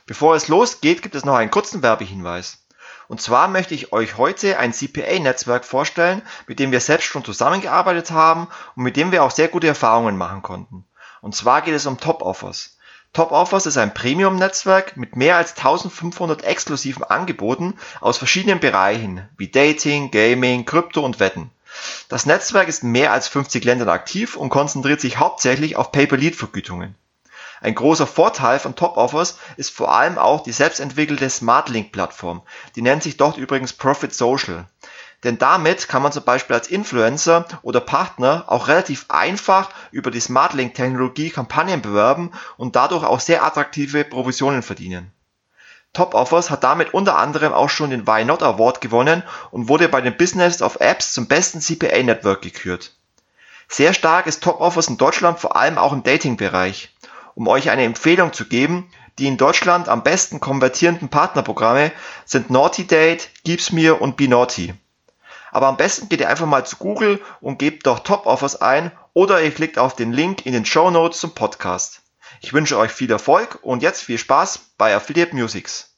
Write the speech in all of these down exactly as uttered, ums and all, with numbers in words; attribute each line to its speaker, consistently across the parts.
Speaker 1: Bevor es losgeht, gibt es noch einen kurzen Werbehinweis. Und zwar möchte ich euch heute ein C P A-Netzwerk vorstellen, mit dem wir selbst schon zusammengearbeitet haben und mit dem wir auch sehr gute Erfahrungen machen konnten. Und zwar geht es um Top Offers. Top Offers ist ein Premium-Netzwerk mit mehr als eintausendfünfhundert exklusiven Angeboten aus verschiedenen Bereichen wie Dating, Gaming, Krypto und Wetten. Das Netzwerk ist in mehr als fünfzig Ländern aktiv und konzentriert sich hauptsächlich auf Pay-per-Lead-Vergütungen. Ein großer Vorteil von Top Offers ist vor allem auch die selbstentwickelte SmartLink-Plattform. Die nennt sich dort übrigens Profit Social. Denn damit kann man zum Beispiel als Influencer oder Partner auch relativ einfach über die SmartLink-Technologie Kampagnen bewerben und dadurch auch sehr attraktive Provisionen verdienen. Top Offers hat damit unter anderem auch schon den Why Not Award gewonnen und wurde bei den Business of Apps zum besten C P A-Network gekürt. Sehr stark ist Top Offers in Deutschland vor allem auch im Dating-Bereich. Um euch eine Empfehlung zu geben, die in Deutschland am besten konvertierenden Partnerprogramme sind Naughty Date, Gibsmere und Be Naughty. Aber am besten geht ihr einfach mal zu Google und gebt dort Top Offers ein oder ihr klickt auf den Link in den Shownotes zum Podcast. Ich wünsche euch viel Erfolg und jetzt viel Spaß bei Affiliate Musics.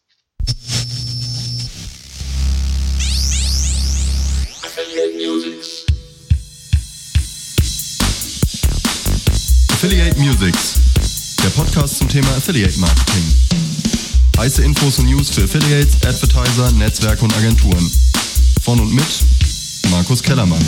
Speaker 2: Affiliate Musics.
Speaker 3: Affiliate Musics, der Podcast zum Thema Affiliate Marketing. Heiße Infos und News für Affiliates, Advertiser, Netzwerke und Agenturen. Von und mit Markus Kellermann.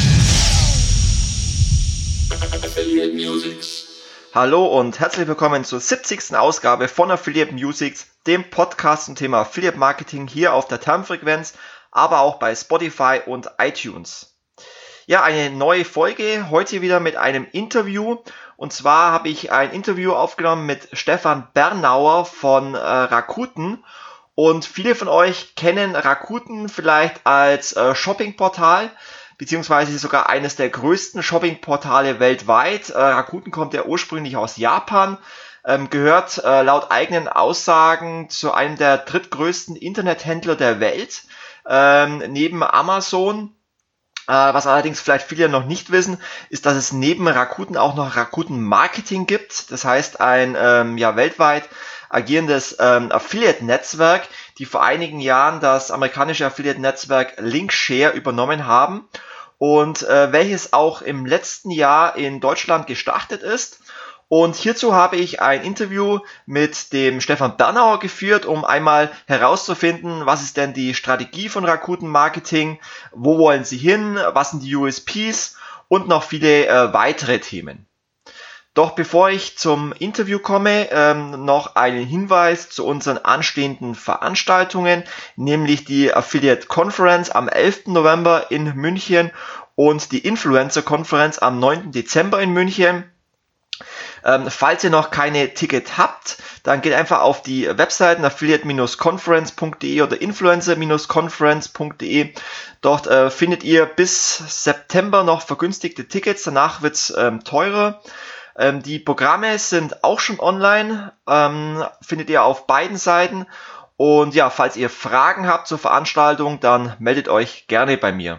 Speaker 2: Affiliate Musics.
Speaker 1: Hallo und herzlich willkommen zur siebzigsten Ausgabe von Affiliate Musics, dem Podcast zum Thema Affiliate Marketing hier auf der Termfrequenz, aber auch bei Spotify und iTunes. Ja, eine neue Folge, heute wieder mit einem Interview. Und zwar habe ich ein Interview aufgenommen mit Stefan Bernauer von äh, Rakuten. Und viele von euch kennen Rakuten vielleicht als äh, Shoppingportal, beziehungsweise sogar eines der größten Shoppingportale weltweit. Äh, Rakuten kommt ja ursprünglich aus Japan, ähm, gehört äh, laut eigenen Aussagen zu einem der drittgrößten Internethändler der Welt, ähm, neben Amazon. Was allerdings vielleicht viele noch nicht wissen, ist, dass es neben Rakuten auch noch Rakuten Marketing gibt. Das heißt ein ähm, ja weltweit agierendes ähm, Affiliate-Netzwerk, die vor einigen Jahren das amerikanische Affiliate-Netzwerk Linkshare übernommen haben und äh, welches auch im letzten Jahr in Deutschland gestartet ist. Und hierzu habe ich ein Interview mit dem Stefan Bernauer geführt, um einmal herauszufinden, was ist denn die Strategie von Rakuten Marketing, wo wollen sie hin, was sind die U S Ps und noch viele äh, weitere Themen. Doch bevor ich zum Interview komme, ähm, noch einen Hinweis zu unseren anstehenden Veranstaltungen, nämlich die Affiliate Conference am elften November in München und die Influencer Conference am neunten Dezember in München. Ähm, falls ihr noch keine Ticket habt, dann geht einfach auf die Webseiten affiliate Bindestrich conference punkt de oder influencer Bindestrich conference punkt de. Dort äh, findet ihr bis September noch vergünstigte Tickets, danach wird's ähm, teurer. Ähm, die Programme sind auch schon online, ähm, findet ihr auf beiden Seiten. Und ja, falls ihr Fragen habt zur Veranstaltung, dann meldet euch gerne bei mir.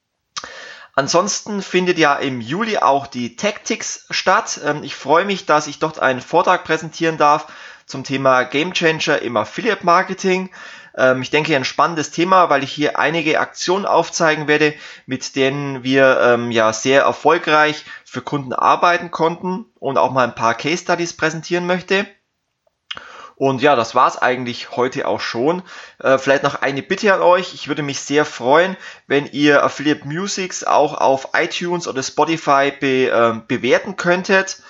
Speaker 1: Ansonsten findet ja im Juli auch die Tactics statt. Ich freue mich, dass ich dort einen Vortrag präsentieren darf zum Thema Game Changer im Affiliate Marketing. Ich denke, ein spannendes Thema, weil ich hier einige Aktionen aufzeigen werde, mit denen wir ja sehr erfolgreich für Kunden arbeiten konnten und auch mal ein paar Case Studies präsentieren möchte. Und ja, das war's eigentlich heute auch schon. Äh, vielleicht noch eine Bitte an euch. Ich würde mich sehr freuen, wenn ihr Affiliate Musics auch auf iTunes oder Spotify be, äh, bewerten könntet.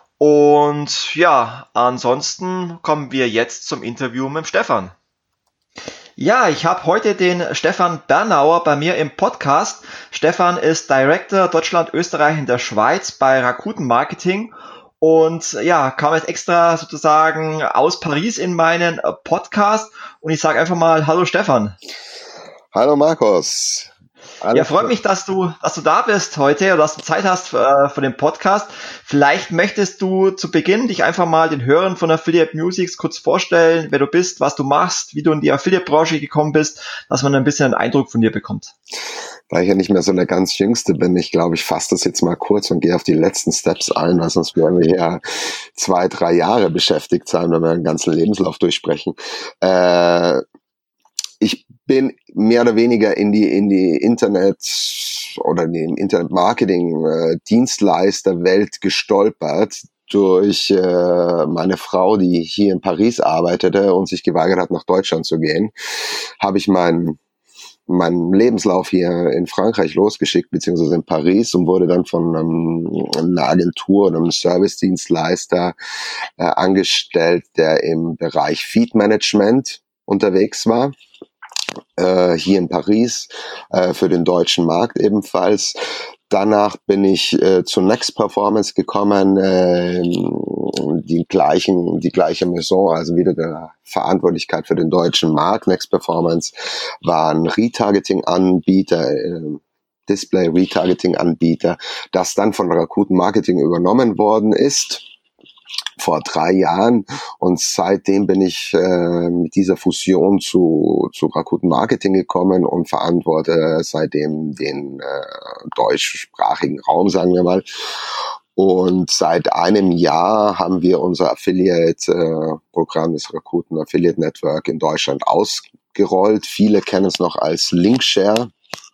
Speaker 1: Und ja, ansonsten kommen wir jetzt zum Interview mit Stefan. Ja, ich habe heute den Stefan Bernauer bei mir im Podcast. Stefan ist Director Deutschland, Österreich in der Schweiz bei Rakuten Marketing. Und ja, kam jetzt extra sozusagen aus Paris in meinen Podcast und ich sage einfach mal Hallo Stefan.
Speaker 4: Hallo Markus.
Speaker 1: Alles ja, freut mich, dass du, dass du da bist heute oder dass du Zeit hast für, für den Podcast. Vielleicht möchtest du zu Beginn dich einfach mal den Hörern von Affiliate Musics kurz vorstellen, wer du bist, was du machst, wie du in die Affiliate-Branche gekommen bist, dass man ein bisschen einen Eindruck von dir bekommt.
Speaker 4: Da ich ja nicht mehr so der ganz Jüngste bin, ich glaube, ich fasse das jetzt mal kurz und gehe auf die letzten Steps ein, weil sonst werden wir ja zwei, drei Jahre beschäftigt sein, wenn wir den ganzen Lebenslauf durchsprechen. Äh, ich bin mehr oder weniger in die in die Internet oder in die Internet-Marketing-Dienstleister-Welt gestolpert durch äh, meine Frau, die hier in Paris arbeitete und sich geweigert hat, nach Deutschland zu gehen. Habe ich meinen meinen Lebenslauf hier in Frankreich losgeschickt, beziehungsweise in Paris, und wurde dann von einem, einer Agentur oder einem Service-Dienstleister äh, angestellt, der im Bereich Feed-Management unterwegs war. Äh, hier in Paris, äh, für den deutschen Markt ebenfalls. Danach bin ich äh, zu Next Performance gekommen, äh, die gleichen, die gleiche Maison, also wieder der Verantwortlichkeit für den deutschen Markt. Next Performance war ein Retargeting-Anbieter, äh, Display-Retargeting-Anbieter, das dann von Rakuten Marketing übernommen worden ist vor drei Jahren, und seitdem bin ich äh, mit dieser Fusion zu, zu Rakuten Marketing gekommen und verantworte seitdem den äh, deutschsprachigen Raum, sagen wir mal. Und seit einem Jahr haben wir unser Affiliate-Programm, äh, das Rakuten Affiliate Network in Deutschland ausgerollt. Viele kennen es noch als Linkshare,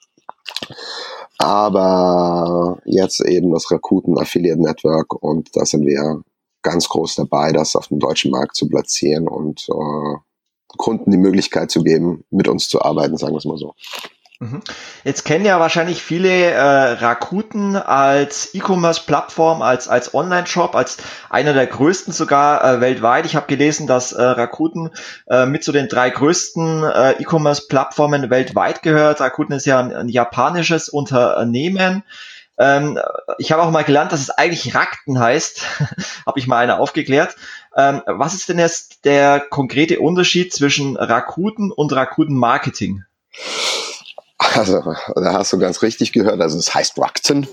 Speaker 4: aber jetzt eben das Rakuten Affiliate Network, und da sind wir ganz groß dabei, das auf dem deutschen Markt zu platzieren und äh, Kunden die Möglichkeit zu geben, mit uns zu arbeiten, sagen wir es mal so.
Speaker 1: Jetzt kennen ja wahrscheinlich viele äh, Rakuten als E-Commerce-Plattform, als als Online-Shop, als einer der größten sogar äh, weltweit. Ich habe gelesen, dass äh, Rakuten äh, mit zu den drei größten äh, E-Commerce-Plattformen weltweit gehört. Rakuten ist ja ein, ein japanisches Unternehmen. Ähm, ich habe auch mal gelernt, dass es eigentlich Rakuten heißt. Habe ich mal eine aufgeklärt. Ähm, was ist denn jetzt der konkrete Unterschied zwischen Rakuten und Rakuten Marketing?
Speaker 4: Also, da hast du ganz richtig gehört. Also, es heißt Rakuten.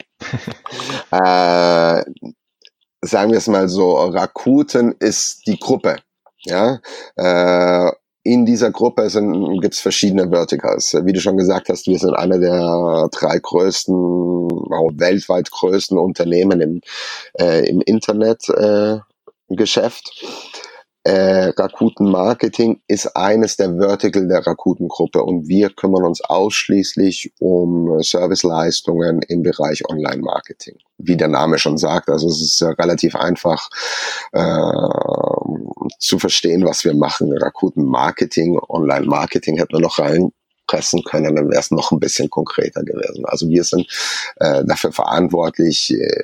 Speaker 4: äh, sagen wir es mal so, Rakuten ist die Gruppe. Ja, äh, in dieser Gruppe gibt es verschiedene Verticals. Wie du schon gesagt hast, wir sind einer der drei größten, auch weltweit größten Unternehmen im, äh, im Internetgeschäft. Äh, Äh, Rakuten Marketing ist eines der Vertical der Rakuten-Gruppe, und wir kümmern uns ausschließlich um Serviceleistungen im Bereich Online-Marketing. Wie der Name schon sagt, also es ist relativ einfach äh, zu verstehen, was wir machen. Rakuten Marketing, Online-Marketing hätten wir noch reinpressen können, dann wäre es noch ein bisschen konkreter gewesen. Also wir sind äh, dafür verantwortlich, äh,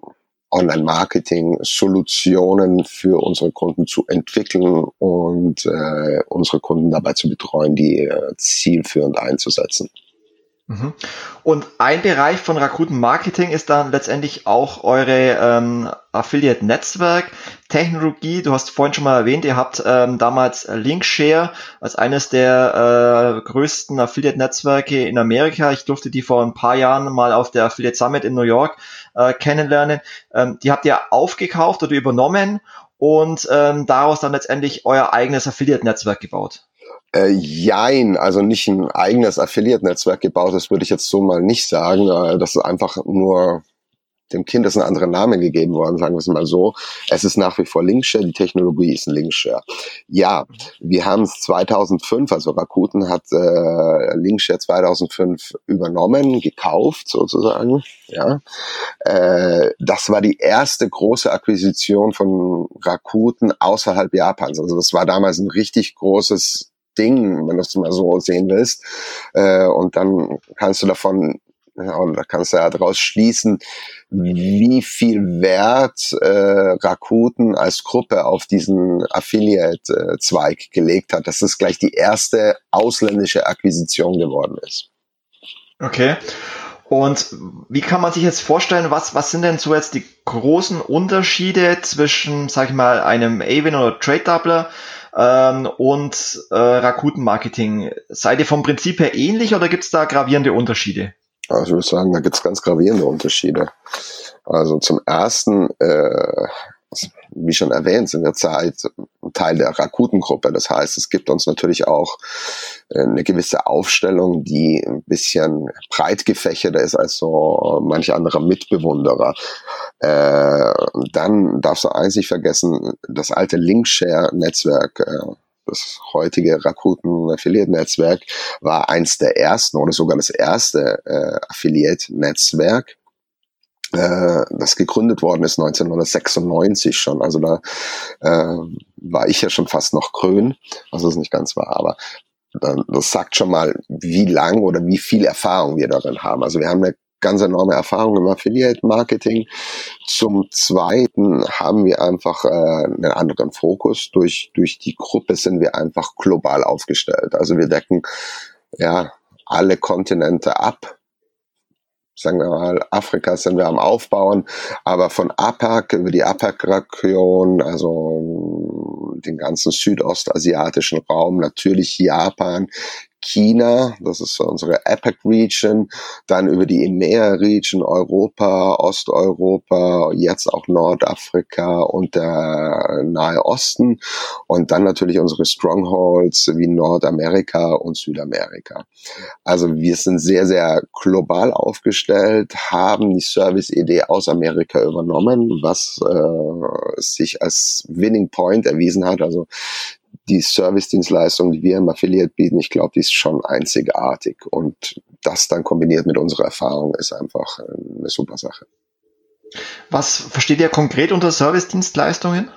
Speaker 4: Online-Marketing-Solutionen für unsere Kunden zu entwickeln und äh, unsere Kunden dabei zu betreuen, die äh, zielführend einzusetzen.
Speaker 1: Mhm. Und ein Bereich von Rakuten Marketing ist dann letztendlich auch eure ähm, Affiliate-Netzwerk-Technologie. Du hast vorhin schon mal erwähnt, ihr habt ähm, damals Linkshare als eines der äh, größten Affiliate-Netzwerke in Amerika. Ich durfte die vor ein paar Jahren mal auf der Affiliate Summit in New York äh, kennenlernen. Ähm, die habt ihr aufgekauft oder übernommen und ähm, daraus dann letztendlich euer eigenes Affiliate-Netzwerk gebaut.
Speaker 4: Äh, jein, also nicht ein eigenes Affiliate-Netzwerk gebaut, das würde ich jetzt so mal nicht sagen. Äh, das ist einfach nur, dem Kind ist ein anderer Name gegeben worden, sagen wir es mal so. Es ist nach wie vor Linkshare, die Technologie ist ein Linkshare. Ja, wir haben es zweitausendfünf, also Rakuten hat äh, Linkshare zweitausendfünf übernommen, gekauft sozusagen. Ja, äh, das war die erste große Akquisition von Rakuten außerhalb Japans. Also das war damals ein richtig großes Ding, wenn du es mal so sehen willst. Äh, und dann kannst du davon, ja, oder kannst du ja daraus schließen, wie viel Wert äh, Rakuten als Gruppe auf diesen Affiliate-Zweig gelegt hat, dass es gleich die erste ausländische Akquisition geworden ist.
Speaker 1: Okay. Und wie kann man sich jetzt vorstellen, was was sind denn so jetzt die großen Unterschiede zwischen, sag ich mal, einem Awin oder Trade Doubler ähm, und äh, Rakuten Marketing? Seid ihr vom Prinzip her ähnlich oder gibt es da gravierende Unterschiede?
Speaker 4: Also ich würde sagen, da gibt es ganz gravierende Unterschiede. Also zum ersten, äh, wie schon erwähnt, sind wir Zeit Teil der Rakuten-Gruppe. Das heißt, es gibt uns natürlich auch eine gewisse Aufstellung, die ein bisschen breit gefächerter ist als so manch anderer Mitbewunderer. Äh, dann darfst du eins nicht vergessen, das alte Linkshare-Netzwerk, äh, das heutige Rakuten Affiliate-Netzwerk, war eins der ersten oder sogar das erste äh, Affiliate-Netzwerk, äh, das gegründet worden ist neunzehnhundertsechsundneunzig schon. Also da äh, war ich ja schon fast noch grün, was es nicht ganz war, aber das sagt schon mal, wie lang oder wie viel Erfahrung wir darin haben. Also wir haben eine ganz enorme Erfahrung im Affiliate-Marketing. Zum Zweiten haben wir einfach äh, einen anderen Fokus. Durch, durch die Gruppe sind wir einfach global aufgestellt. Also wir decken ja alle Kontinente ab. Sagen wir mal, Afrika sind wir am Aufbauen, aber von A P A C über die A P A C-Region, also den ganzen südostasiatischen Raum, natürlich Japan, China, das ist so unsere A P A C-Region, dann über die E M E A-Region, Europa, Osteuropa, jetzt auch Nordafrika und der Nahe Osten und dann natürlich unsere Strongholds wie Nordamerika und Südamerika. Also wir sind sehr, sehr global aufgestellt, haben die Service-Idee aus Amerika übernommen, was äh, sich als Winning Point erwiesen hat. Also die Service-Dienstleistung, die wir im Affiliate bieten, ich glaube, die ist schon einzigartig. Und das dann kombiniert mit unserer Erfahrung ist einfach eine super Sache.
Speaker 1: Was versteht ihr konkret unter Service-Dienstleistungen?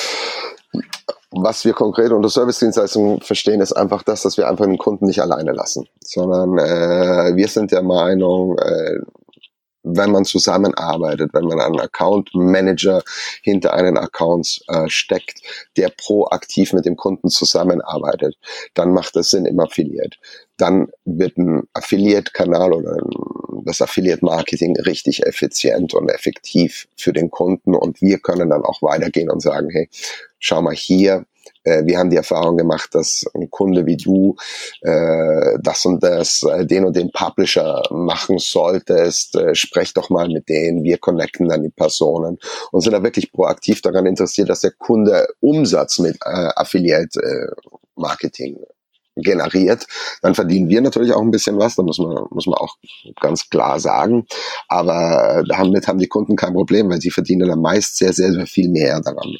Speaker 4: Was wir konkret unter Service-Dienstleistungen verstehen, ist einfach das, dass wir einfach den Kunden nicht alleine lassen, sondern äh, wir sind der Meinung, äh, wenn man zusammenarbeitet, wenn man einen Account Manager hinter einen Accounts äh, steckt, der proaktiv mit dem Kunden zusammenarbeitet, dann macht das Sinn im Affiliate. Dann wird ein Affiliate-Kanal oder das Affiliate-Marketing richtig effizient und effektiv für den Kunden und wir können dann auch weitergehen und sagen, hey, schau mal hier, äh, wir haben die Erfahrung gemacht, dass ein Kunde wie du äh, das und das, äh, den und den Publisher machen solltest, äh, sprech doch mal mit denen, wir connecten dann die Personen und sind da wirklich proaktiv daran interessiert, dass der Kunde Umsatz mit äh, Affiliate-Marketing generiert, dann verdienen wir natürlich auch ein bisschen was, da muss man, muss man auch ganz klar sagen, aber damit haben die Kunden kein Problem, weil sie verdienen dann meist sehr, sehr, sehr viel mehr daran.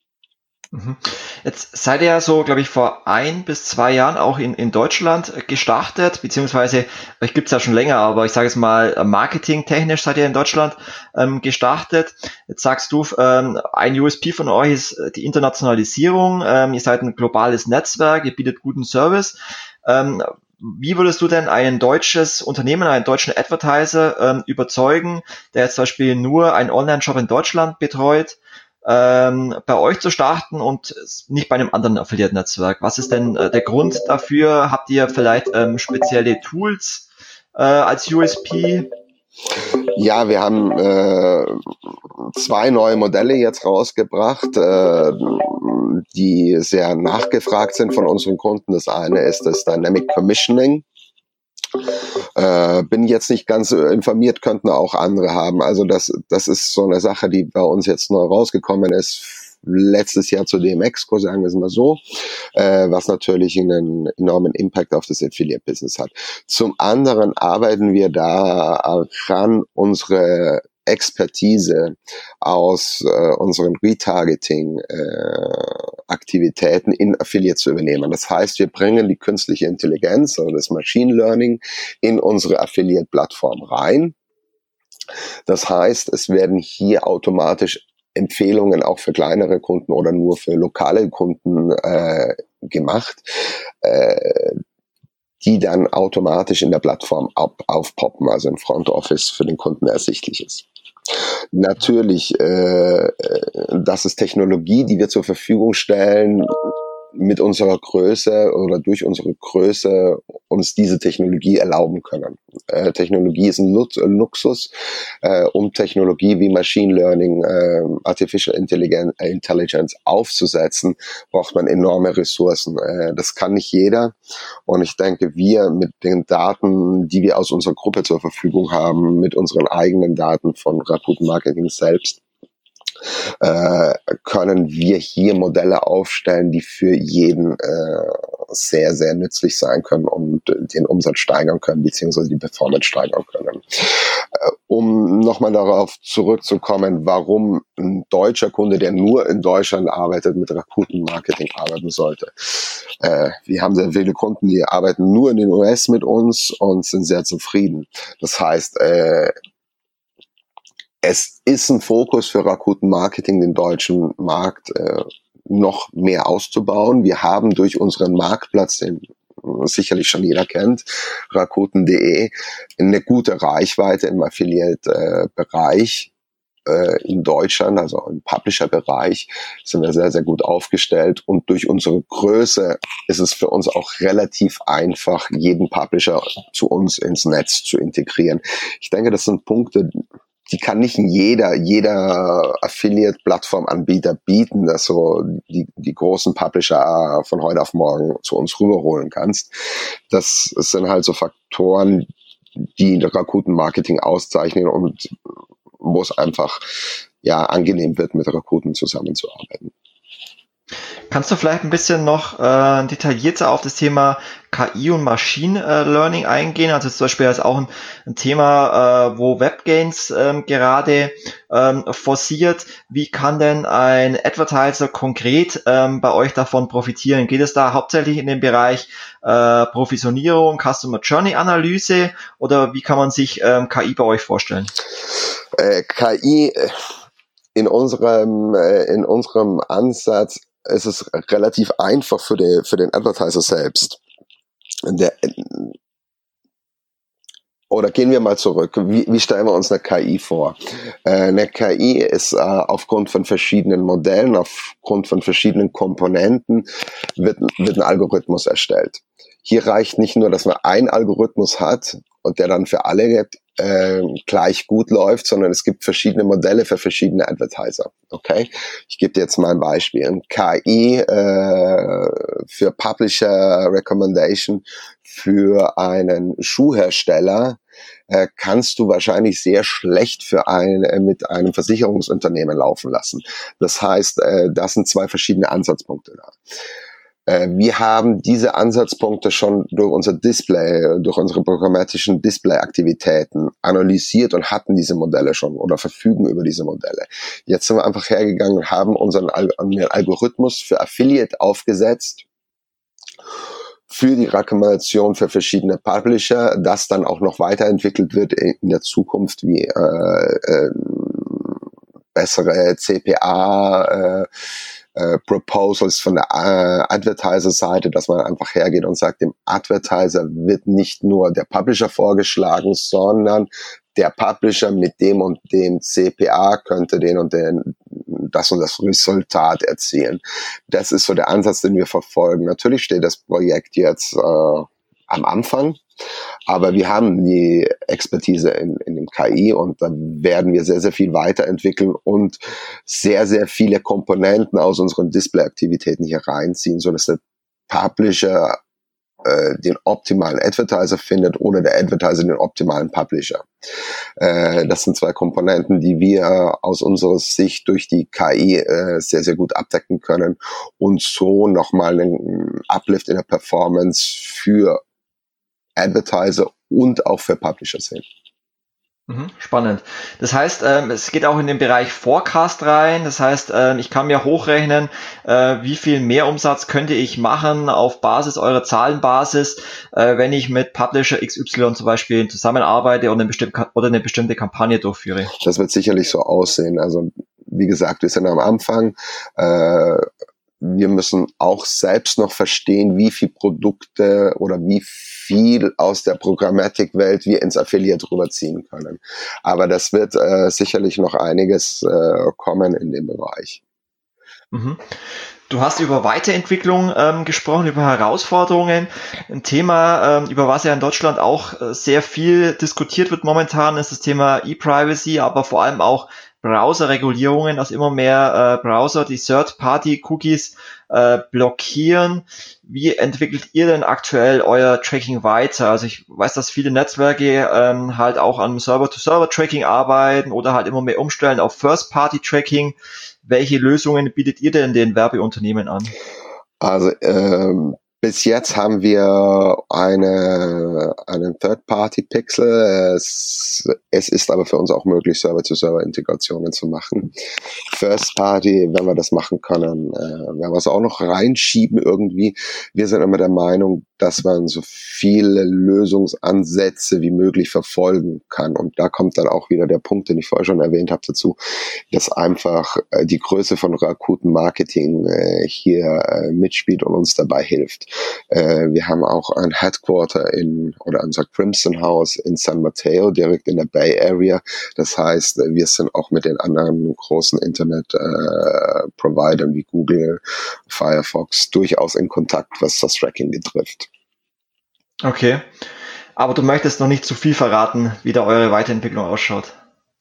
Speaker 1: Jetzt seid ihr ja so, glaube ich, vor ein bis zwei Jahren auch in, in Deutschland gestartet, beziehungsweise, euch gibt's ja schon länger, aber ich sage es mal, marketingtechnisch seid ihr in Deutschland ähm, gestartet. Jetzt sagst du, ähm, ein U S P von euch ist die Internationalisierung, ähm, ihr seid ein globales Netzwerk, ihr bietet guten Service. Ähm, Wie würdest du denn ein deutsches Unternehmen, einen deutschen Advertiser ähm, überzeugen, der jetzt zum Beispiel nur einen Online-Shop in Deutschland betreut, ähm, bei euch zu starten und nicht bei einem anderen Affiliate-Netzwerk? Was ist denn äh, der Grund dafür? Habt ihr vielleicht ähm, spezielle Tools äh, als U S P?
Speaker 4: Ja, wir haben äh, zwei neue Modelle jetzt rausgebracht, äh, die sehr nachgefragt sind von unseren Kunden. Das eine ist das Dynamic Commissioning. Äh, bin jetzt nicht ganz informiert, könnten auch andere haben. Also das, das ist so eine Sache, die bei uns jetzt neu rausgekommen ist, letztes Jahr zu D M Exco, sagen wir es mal so, äh, was natürlich einen enormen Impact auf das Affiliate-Business hat. Zum anderen arbeiten wir daran, unsere Expertise aus äh, unseren Retargeting-Aktivitäten äh, in Affiliate zu übernehmen. Das heißt, wir bringen die künstliche Intelligenz oder das Machine Learning in unsere Affiliate-Plattform rein. Das heißt, es werden hier automatisch Empfehlungen auch für kleinere Kunden oder nur für lokale Kunden äh, gemacht, äh, die dann automatisch in der Plattform auf, aufpoppen, also im Front Office für den Kunden ersichtlich ist. Natürlich, äh, das ist Technologie, die wir zur Verfügung stellen, mit unserer Größe oder durch unsere Größe uns diese Technologie erlauben können. Äh, Technologie ist ein Luxus. Äh, um Technologie wie Machine Learning, äh, Artificial Intelligence aufzusetzen, braucht man enorme Ressourcen. Äh, das kann nicht jeder. Und ich denke, wir mit den Daten, die wir aus unserer Gruppe zur Verfügung haben, mit unseren eigenen Daten von Rakuten Marketing selbst, äh, können wir hier Modelle aufstellen, die für jeden äh, sehr, sehr nützlich sein können und den Umsatz steigern können, beziehungsweise die Performance steigern können. Äh, um nochmal darauf zurückzukommen, warum ein deutscher Kunde, der nur in Deutschland arbeitet, mit Rakuten Marketing arbeiten sollte. Äh, wir haben sehr viele Kunden, die arbeiten nur in den U S mit uns und sind sehr zufrieden. Das heißt, äh, es ist ein Fokus für Rakuten Marketing, den deutschen Markt äh, noch mehr auszubauen. Wir haben durch unseren Marktplatz, den sicherlich schon jeder kennt, rakuten punkt de, eine gute Reichweite im Affiliate-Bereich äh, in Deutschland, also im Publisher-Bereich, sind wir sehr, sehr gut aufgestellt. Und durch unsere Größe ist es für uns auch relativ einfach, jeden Publisher zu uns ins Netz zu integrieren. Ich denke, das sind Punkte, die kann nicht jeder, jeder Affiliate-Plattform-Anbieter bieten, dass so die, die großen Publisher von heute auf morgen zu uns rüberholen kannst. Das sind halt so Faktoren, die Rakuten Marketing auszeichnen und wo es einfach, ja, angenehm wird, mit Rakuten zusammenzuarbeiten.
Speaker 1: Kannst du vielleicht ein bisschen noch äh, detaillierter auf das Thema K I und Machine äh, Learning eingehen? Also zum Beispiel ist auch ein, ein Thema, äh, wo WebGains ähm, gerade ähm, forciert. Wie kann denn ein Advertiser konkret ähm, bei euch davon profitieren? Geht es da hauptsächlich in den Bereich äh, Provisionierung, Customer Journey Analyse oder wie kann man sich ähm, K I bei euch vorstellen?
Speaker 4: Äh, K I in unserem äh, in unserem Ansatz ist es relativ einfach für, die, für den Advertiser selbst. Der, oder gehen wir mal zurück. Wie, wie stellen wir uns eine K I vor? Äh, eine K I ist äh, aufgrund von verschiedenen Modellen, aufgrund von verschiedenen Komponenten, wird, wird ein Algorithmus erstellt. Hier reicht nicht nur, dass man einen Algorithmus hat und der dann für alle äh, gleich gut läuft, sondern es gibt verschiedene Modelle für verschiedene Advertiser. Okay, ich gebe dir jetzt mal ein Beispiel. Ein K I äh, für Publisher Recommendation für einen Schuhhersteller äh, kannst du wahrscheinlich sehr schlecht für ein, äh, mit einem Versicherungsunternehmen laufen lassen. Das heißt, äh, das sind zwei verschiedene Ansatzpunkte da. Wir haben diese Ansatzpunkte schon durch unser Display, durch unsere programmatischen Display-Aktivitäten analysiert und hatten diese Modelle schon oder verfügen über diese Modelle. Jetzt sind wir einfach hergegangen und haben unseren Algorithmus für Affiliate aufgesetzt, für die Rekommendation für verschiedene Publisher, das dann auch noch weiterentwickelt wird in der Zukunft, wie äh, äh, bessere C P A, äh, Uh, Proposals von der uh, Advertiser-Seite, dass man einfach hergeht und sagt, dem Advertiser wird nicht nur der Publisher vorgeschlagen, sondern der Publisher mit dem und dem C P A könnte den und den das und das Resultat erzielen. Das ist so der Ansatz, den wir verfolgen. Natürlich steht das Projekt jetzt uh, am Anfang, aber wir haben die Expertise in, in dem K I und da werden wir sehr, sehr viel weiterentwickeln und sehr, sehr viele Komponenten aus unseren Display-Aktivitäten hier reinziehen, sodass der Publisher äh, den optimalen Advertiser findet oder der Advertiser den optimalen Publisher. Äh, das sind zwei Komponenten, die wir aus unserer Sicht durch die K I äh, sehr, sehr gut abdecken können und so nochmal einen Uplift in der Performance für Advertiser und auch für Publisher sehen.
Speaker 1: Spannend. Das heißt, ähm, es geht auch in den Bereich Forecast rein. Das heißt, ähm, ich kann mir hochrechnen, äh, wie viel Mehrumsatz könnte ich machen auf Basis eurer Zahlenbasis, äh, wenn ich mit Publisher X Y zum Beispiel zusammenarbeite oder eine bestimmte, oder eine bestimmte Kampagne durchführe.
Speaker 4: Das wird sicherlich so aussehen. Also wie gesagt, wir sind am Anfang. Äh, wir müssen auch selbst noch verstehen, wie viel Produkte oder wie viel aus der Programmatic-Welt wir ins Affiliate rüberziehen können. Aber das wird äh, sicherlich noch einiges äh, kommen in dem Bereich.
Speaker 1: Mhm. Du hast über Weiterentwicklung ähm, gesprochen, über Herausforderungen. Ein Thema, ähm, über was ja in Deutschland auch äh, sehr viel diskutiert wird momentan, ist das Thema E-Privacy, aber vor allem auch Browser-Regulierungen, dass immer mehr äh, Browser die Third-Party-Cookies äh, blockieren. Wie entwickelt ihr denn aktuell euer Tracking weiter? Also ich weiß, dass viele Netzwerke ähm, halt auch am Server-to-Server-Tracking arbeiten oder halt immer mehr umstellen auf First-Party-Tracking. Welche Lösungen bietet ihr denn den Werbeunternehmen an?
Speaker 4: Also ähm, bis jetzt haben wir eine einen Third-Party-Pixel. Es, es ist aber für uns auch möglich, Server-to-Server-Integrationen zu machen. First-Party, wenn wir das machen können, äh, werden wir es auch noch reinschieben irgendwie. Wir sind immer der Meinung, dass man so viele Lösungsansätze wie möglich verfolgen kann. Und da kommt dann auch wieder der Punkt, den ich vorher schon erwähnt habe dazu, dass einfach äh, die Größe von Rakuten Marketing äh, hier äh, mitspielt und uns dabei hilft. Äh, wir haben auch ein Headquarter in, oder unser Crimson House in San Mateo, direkt in der Bay Area. Das heißt, wir sind auch mit den anderen großen Internet-Providern äh, wie Google, Firefox durchaus in Kontakt, was das Tracking betrifft.
Speaker 1: Okay, aber du möchtest noch nicht zu viel verraten, wie da eure Weiterentwicklung ausschaut.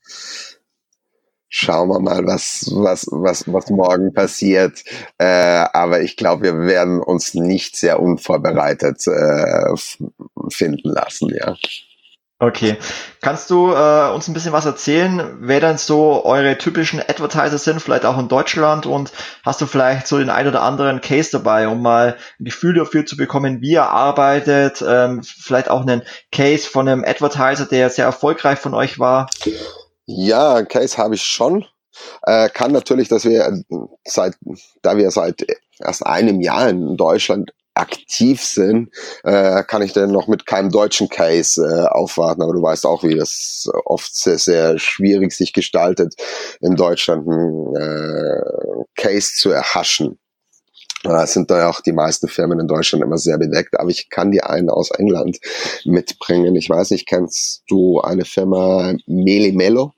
Speaker 4: Schauen wir mal, was was was was morgen passiert. Äh, aber ich glaube, wir werden uns nicht sehr unvorbereitet äh, f- finden lassen, ja.
Speaker 1: Okay. Kannst du äh, uns ein bisschen was erzählen, wer denn so eure typischen Advertiser sind, vielleicht auch in Deutschland, und hast du vielleicht so den ein oder anderen Case dabei, um mal ein Gefühl dafür zu bekommen, wie ihr arbeitet, ähm, vielleicht auch einen Case von einem Advertiser, der sehr erfolgreich von euch war?
Speaker 4: Ja, einen Case habe ich schon. Äh, kann natürlich, dass wir seit, da wir seit erst einem Jahr in Deutschland aktiv sind, äh, kann ich denn noch mit keinem deutschen Case äh, aufwarten, aber du weißt auch, wie das oft sehr, sehr schwierig sich gestaltet, in Deutschland einen äh, Case zu erhaschen. Da sind da auch die meisten Firmen in Deutschland immer sehr bedeckt, aber ich kann dir einen aus England mitbringen. Ich weiß nicht, kennst du eine Firma Melimelo?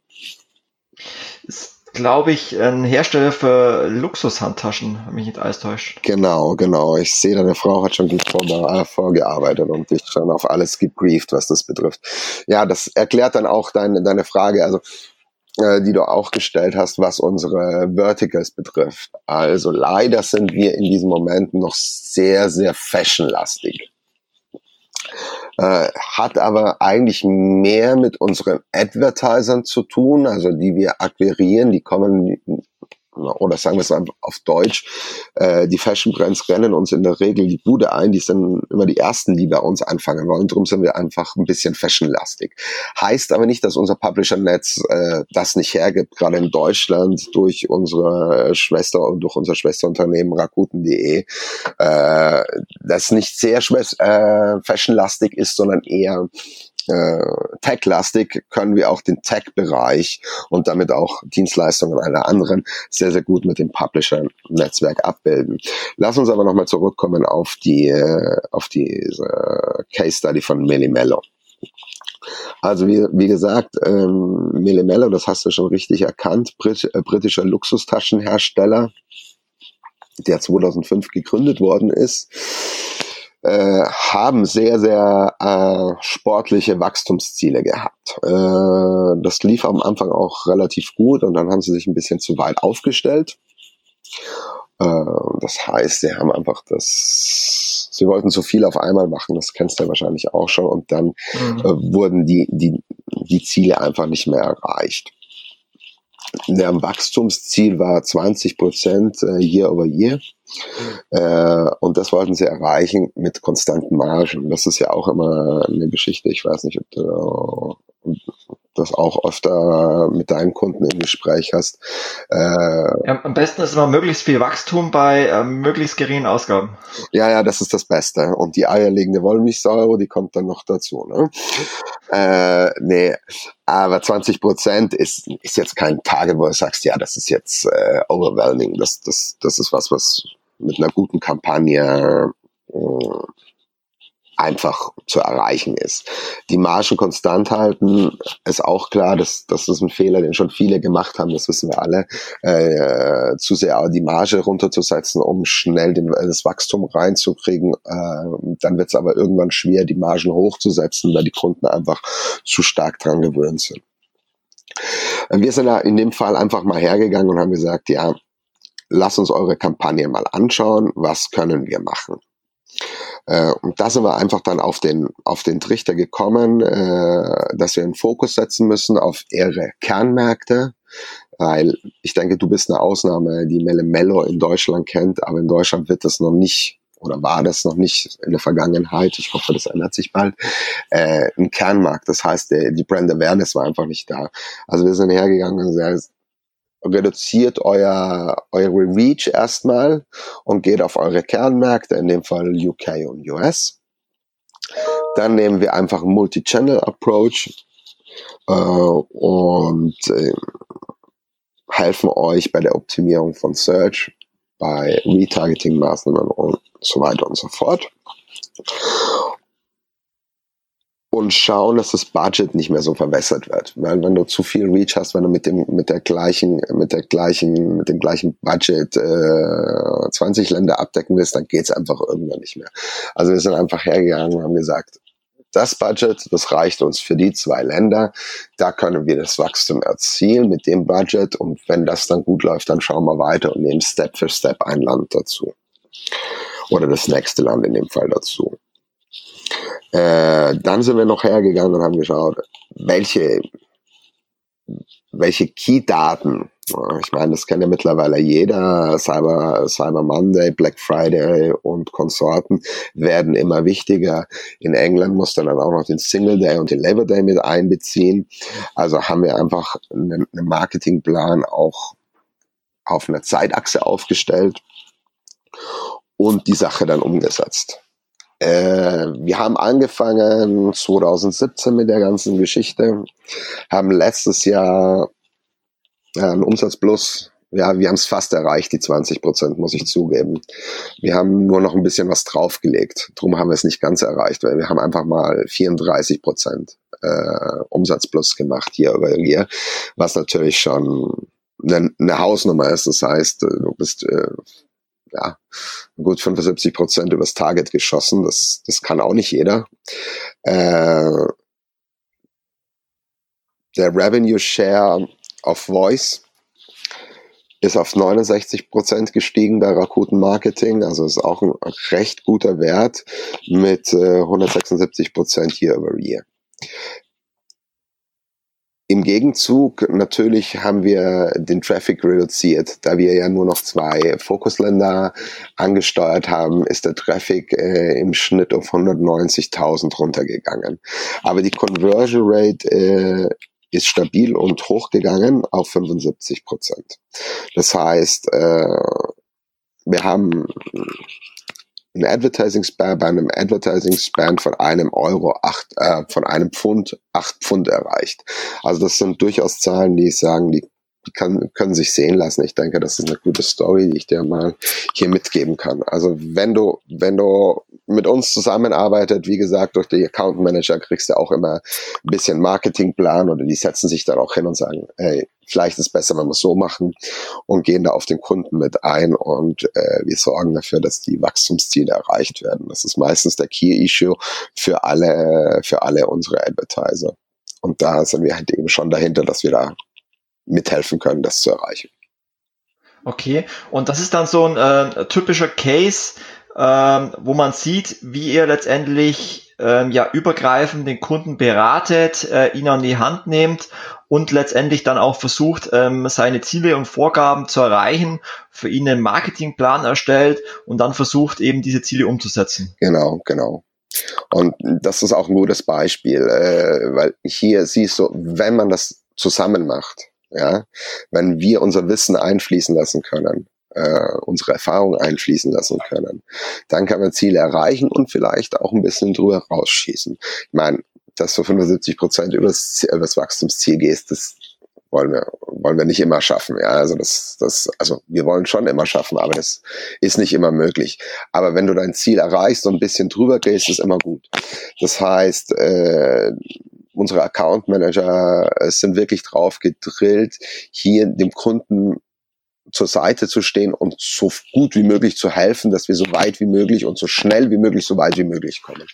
Speaker 1: Ist, glaube ich, ein Hersteller für Luxushandtaschen, wenn mich nicht alles täuscht.
Speaker 4: Genau, genau. Ich sehe, deine Frau hat schon gut vor, äh, vorgearbeitet und dich schon auf alles gebrieft, was das betrifft. Ja, das erklärt dann auch deine, deine Frage, also äh, die du auch gestellt hast, was unsere Verticals betrifft. Also leider sind wir in diesem Moment noch sehr, sehr fashionlastig. Äh, hat aber eigentlich mehr mit unseren Advertisern zu tun, also die wir akquirieren, die kommen, oder sagen wir es einfach auf Deutsch, äh, die Fashion Brands rennen uns in der Regel die Bude ein, die sind immer die ersten, die bei uns anfangen wollen, darum sind wir einfach ein bisschen fashionlastig. Heißt aber nicht, dass unser Publisher-Netz äh, das nicht hergibt, gerade in Deutschland durch unsere Schwester und durch unser Schwesterunternehmen Rakuten punkt de, äh, das nicht sehr äh, fashionlastig ist, sondern eher Äh, Tech-lastig, können wir auch den Tech-Bereich und damit auch Dienstleistungen einer anderen sehr, sehr gut mit dem Publisher-Netzwerk abbilden. Lass uns aber nochmal zurückkommen auf die äh, auf diese Case-Study von Melimelo. Also wie, wie gesagt, ähm, Melimelo, das hast du schon richtig erkannt, Brit- äh, britischer Luxustaschenhersteller, der zweitausendfünf gegründet worden ist. Äh, haben sehr, sehr äh, sportliche Wachstumsziele gehabt. Äh, das lief am Anfang auch relativ gut und dann haben sie sich ein bisschen zu weit aufgestellt. Äh, das heißt, sie haben einfach das, sie wollten zu viel auf einmal machen, das kennst du ja wahrscheinlich auch schon, und dann mhm. äh, wurden die, die, die Ziele einfach nicht mehr erreicht. Der Wachstumsziel war zwanzig Prozent year over year. Äh, und das wollten sie erreichen mit konstanten Margen. Das ist ja auch immer eine Geschichte. Ich weiß nicht, ob du das auch öfter mit deinen Kunden im Gespräch hast. Äh,
Speaker 1: ja, am besten ist immer möglichst viel Wachstum bei äh, möglichst geringen Ausgaben.
Speaker 4: Ja, ja, das ist das Beste. Und die eierlegende Wollmilchsäure, die kommt dann noch dazu. Ne? Äh, nee, aber zwanzig Prozent ist, ist jetzt kein Target, wo du sagst, ja, das ist jetzt äh, overwhelming. Das, das, das ist was, was mit einer guten Kampagne äh, einfach zu erreichen ist. Die Margen konstant halten, ist auch klar, dass das ist ein Fehler, den schon viele gemacht haben, das wissen wir alle, äh, zu sehr die Marge runterzusetzen, um schnell den, das Wachstum reinzukriegen. Äh, dann wird es aber irgendwann schwer, die Margen hochzusetzen, weil die Kunden einfach zu stark dran gewöhnt sind. Wir sind da in dem Fall einfach mal hergegangen und haben gesagt, ja, lass uns eure Kampagne mal anschauen, was können wir machen? Äh, und da sind wir einfach dann auf den, auf den Trichter gekommen, äh, dass wir einen Fokus setzen müssen auf ihre Kernmärkte, weil ich denke, du bist eine Ausnahme, die Melle Mello in Deutschland kennt, aber in Deutschland wird das noch nicht, oder war das noch nicht in der Vergangenheit, ich hoffe, das ändert sich bald, äh, ein Kernmarkt. Das heißt, die, die Brand Awareness war einfach nicht da. Also wir sind hergegangen und gesagt, reduziert euer, eure Reach erstmal und geht auf eure Kernmärkte, in dem Fall U K und U S. Dann nehmen wir einfach einen Multi-Channel-Approach äh, und äh, helfen euch bei der Optimierung von Search, bei Retargeting-Maßnahmen und so weiter und so fort. Und schauen, dass das Budget nicht mehr so verwässert wird. Weil wenn du zu viel Reach hast, wenn du mit dem mit der gleichen mit der gleichen mit dem gleichen Budget äh, zwanzig Länder abdecken willst, dann geht's einfach irgendwann nicht mehr. Also wir sind einfach hergegangen und haben gesagt, das Budget, das reicht uns für die zwei Länder. Da können wir das Wachstum erzielen mit dem Budget. Und wenn das dann gut läuft, dann schauen wir weiter und nehmen Step für Step ein Land dazu. Oder das nächste Land in dem Fall dazu. Äh, dann sind wir noch hergegangen und haben geschaut, welche, welche Key-Daten, ich meine, das kennt ja mittlerweile jeder, Cyber, Cyber Monday, Black Friday und Konsorten werden immer wichtiger. In England muss dann auch noch den Single Day und den Labor Day mit einbeziehen. Also haben wir einfach einen, einen Marketingplan auch auf einer Zeitachse aufgestellt und die Sache dann umgesetzt. Wir haben angefangen zwanzig siebzehn mit der ganzen Geschichte, haben letztes Jahr einen Umsatz plus, ja, wir haben es fast erreicht, die zwanzig Prozent, muss ich zugeben. Wir haben nur noch ein bisschen was draufgelegt, darum haben wir es nicht ganz erreicht, weil wir haben einfach mal vierunddreißig Prozent äh, Umsatz plus gemacht hier über hier, was natürlich schon eine, eine Hausnummer ist. Das heißt, du bist äh, ja, gut fünfundsiebzig Prozent übers Target geschossen, das, das kann auch nicht jeder. Äh, der Revenue Share of Voice ist auf neunundsechzig Prozent gestiegen bei Rakuten Marketing, also ist auch ein recht guter Wert mit äh, hundertsechsundsiebzig Prozent year over year. Im Gegenzug natürlich haben wir den Traffic reduziert, da wir ja nur noch zwei Fokusländer angesteuert haben, ist der Traffic äh, im Schnitt auf hundertneunzigtausend runtergegangen. Aber die Conversion Rate äh, ist stabil und hochgegangen auf fünfundsiebzig Prozent. Das heißt, äh, wir haben ein Advertising Spend bei einem Advertising Spend von einem Euro acht, äh, von einem Pfund acht Pfund erreicht. Also das sind durchaus Zahlen, die ich sagen, die, die kann, können sich sehen lassen. Ich denke, das ist eine gute Story, die ich dir mal hier mitgeben kann. Also wenn du, wenn du mit uns zusammenarbeitet, wie gesagt, durch die Account Manager kriegst du auch immer ein bisschen Marketingplan oder die setzen sich dann auch hin und sagen, hey, vielleicht ist es besser, wenn wir es so machen und gehen da auf den Kunden mit ein und äh, wir sorgen dafür, dass die Wachstumsziele erreicht werden. Das ist meistens der Key-Issue für alle, für alle unsere Advertiser. Und da sind wir halt eben schon dahinter, dass wir da mithelfen können, das zu erreichen.
Speaker 1: Okay, und das ist dann so ein äh, typischer Case, ähm, wo man sieht, wie ihr letztendlich ähm, ja übergreifend den Kunden beratet, äh, ihn an die Hand nehmt und letztendlich dann auch versucht, ähm, seine Ziele und Vorgaben zu erreichen, für ihn einen Marketingplan erstellt und dann versucht, eben diese Ziele umzusetzen.
Speaker 4: Genau, genau. Und das ist auch ein gutes Beispiel, äh, weil hier siehst du, wenn man das zusammen macht, ja, wenn wir unser Wissen einfließen lassen können, äh, unsere Erfahrung einfließen lassen können, dann kann man Ziele erreichen und vielleicht auch ein bisschen drüber rausschießen. Ich meine, dass du fünfundsiebzig Prozent übers, übers Wachstumsziel gehst, das wollen wir, wollen wir nicht immer schaffen. Ja, also das, das, also wir wollen schon immer schaffen, aber das ist nicht immer möglich. Aber wenn du dein Ziel erreichst und ein bisschen drüber gehst, ist immer gut. Das heißt, äh, unsere Account Manager sind wirklich drauf gedrillt, hier dem Kunden zur Seite zu stehen und so gut wie möglich zu helfen, dass wir so weit wie möglich und so schnell wie möglich, so weit wie möglich kommen.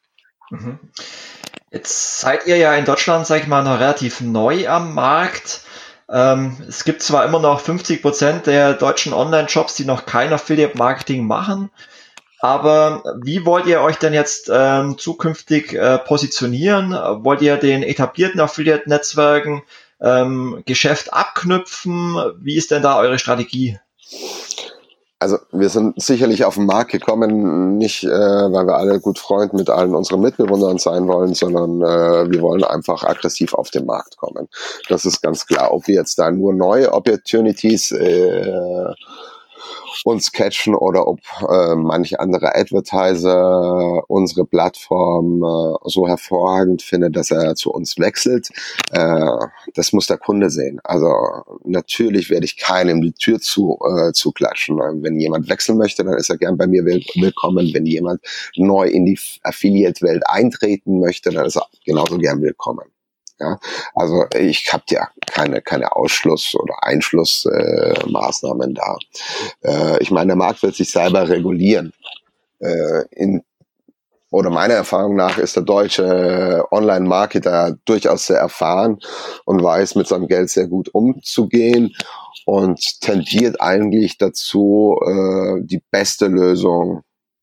Speaker 1: Mhm. Jetzt seid ihr ja in Deutschland, sag ich mal, noch relativ neu am Markt. Ähm, es gibt zwar immer noch fünfzig Prozent der deutschen Online-Shops, die noch kein Affiliate-Marketing machen, aber wie wollt ihr euch denn jetzt ähm, zukünftig äh, positionieren? Wollt ihr den etablierten Affiliate-Netzwerken ähm, Geschäft abknüpfen? Wie ist denn da eure Strategie?
Speaker 4: Also wir sind sicherlich auf den Markt gekommen, nicht äh, weil wir alle gut Freund mit allen unseren Mitbewohnern sein wollen, sondern äh, wir wollen einfach aggressiv auf den Markt kommen. Das ist ganz klar. Ob wir jetzt da nur neue Opportunities äh, uns catchen oder ob äh, manche andere Advertiser unsere Plattform äh, so hervorragend findet, dass er zu uns wechselt, äh, das muss der Kunde sehen. Also natürlich werde ich keinem die Tür zu äh, zuklatschen. Wenn jemand wechseln möchte, dann ist er gern bei mir will willkommen. Wenn jemand neu in die Affiliate-Welt eintreten möchte, dann ist er genauso gern willkommen. Ja, also ich habe ja keine keine Ausschluss- oder Einschlussmaßnahmen äh, da. Äh, ich meine, der Markt wird sich selber regulieren. Äh, in oder meiner Erfahrung nach ist der deutsche Online-Marketer durchaus sehr erfahren und weiß mit seinem Geld sehr gut umzugehen und tendiert eigentlich dazu, äh, die beste Lösung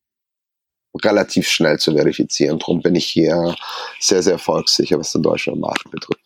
Speaker 4: relativ schnell zu verifizieren. Darum bin ich hier sehr, sehr erfolgssicher, was den deutschen Markt betrifft.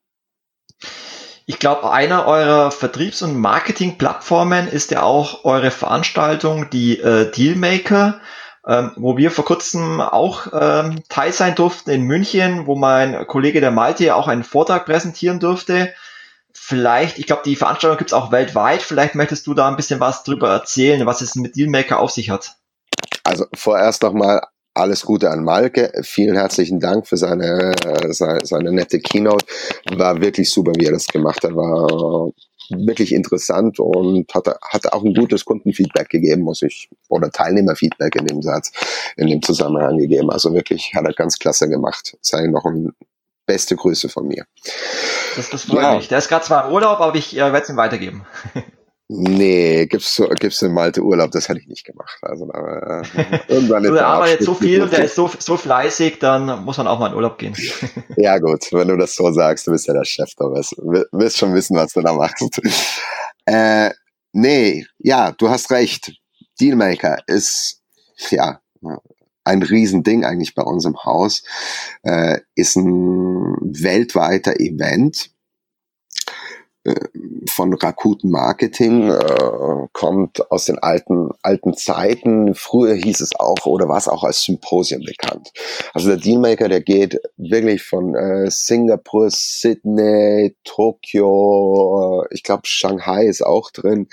Speaker 1: Ich glaube, einer eurer Vertriebs- und Marketing-Plattformen ist ja auch eure Veranstaltung, die äh, Dealmaker, ähm, wo wir vor kurzem auch ähm, teil sein durften in München, wo mein Kollege der Malte auch einen Vortrag präsentieren durfte. Vielleicht, ich glaube, die Veranstaltung gibt es auch weltweit. Vielleicht möchtest du da ein bisschen was drüber erzählen, was es mit Dealmaker auf sich hat.
Speaker 4: Also vorerst nochmal alles Gute an Malke. Vielen herzlichen Dank für seine, seine, seine nette Keynote. War wirklich super, wie er das gemacht hat. War wirklich interessant und hat, hat auch ein gutes Kundenfeedback gegeben, muss ich, oder Teilnehmerfeedback in dem Satz, in dem Zusammenhang gegeben. Also wirklich hat er ganz klasse gemacht. Sei noch ein beste Grüße von mir.
Speaker 1: Das, das freut
Speaker 4: ja.
Speaker 1: mich. Der ist gerade zwar im Urlaub, aber ich äh, werde es ihm weitergeben.
Speaker 4: Nee, gibt's so, gibt's in Malte Urlaub, das hätte ich nicht gemacht. Also äh, irgendwann
Speaker 1: so,
Speaker 4: ist
Speaker 1: der arbeitet so viel und der
Speaker 4: der
Speaker 1: ist so, so fleißig, dann muss man auch mal in Urlaub gehen.
Speaker 4: Ja gut, wenn du das so sagst, du bist ja der Chef, du wirst, wirst schon wissen, was du da machst. Äh, nee, ja, du hast recht. Dealmaker ist ja ein Riesending eigentlich bei uns im Haus. Äh, ist ein weltweiter Event von Rakuten Marketing, äh, kommt aus den alten alten Zeiten. Früher hieß es auch, oder war es auch als Symposium bekannt. Also der Dealmaker, der geht wirklich von äh, Singapur, Sydney, Tokio, ich glaube Shanghai ist auch drin,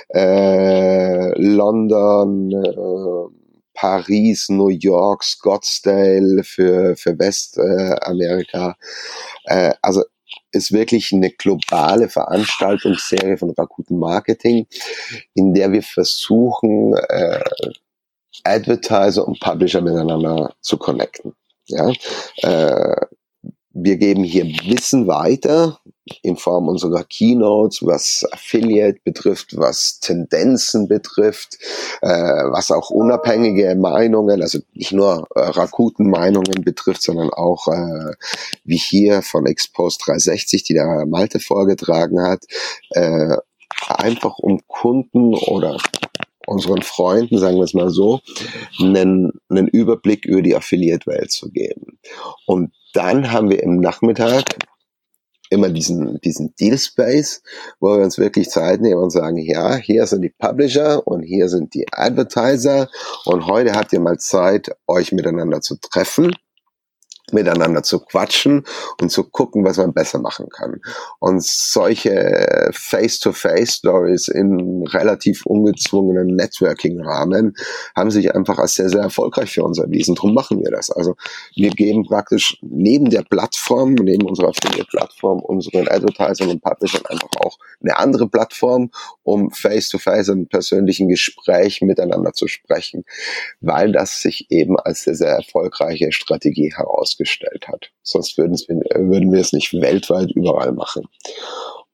Speaker 4: äh, London, äh, Paris, New York, Scottsdale für für Westamerika. Äh, also ist wirklich eine globale Veranstaltungsserie von Rakuten Marketing, in der wir versuchen, äh, Advertiser und Publisher miteinander zu connecten. Ja, äh, wir geben hier Wissen weiter in Form unserer Keynotes, was Affiliate betrifft, was Tendenzen betrifft, äh, was auch unabhängige Meinungen, also nicht nur äh, Rakuten-Meinungen betrifft, sondern auch äh, wie hier von Expose dreihundertsechzig, die der Malte vorgetragen hat, äh, einfach um Kunden oder unseren Freunden, sagen wir es mal so, einen, einen Überblick über die Affiliate-Welt zu geben. Und dann haben wir im Nachmittag immer diesen, diesen Deal Space, wo wir uns wirklich Zeit nehmen und sagen, ja, hier sind die Publisher und hier sind die Advertiser und heute habt ihr mal Zeit, euch miteinander zu treffen, miteinander zu quatschen und zu gucken, was man besser machen kann. Und solche Face-to-Face-Stories in relativ ungezwungenen Networking-Rahmen haben sich einfach als sehr, sehr erfolgreich für uns erwiesen. Darum machen wir das. Also wir geben praktisch neben der Plattform, neben unserer Affiliate-Plattform, unseren Advertisern und Publishern einfach auch eine andere Plattform, um Face-to-Face im persönlichen Gespräch miteinander zu sprechen, weil das sich eben als sehr, sehr erfolgreiche Strategie herausgestellt hat. Sonst würden wir, würden wir es nicht weltweit überall machen.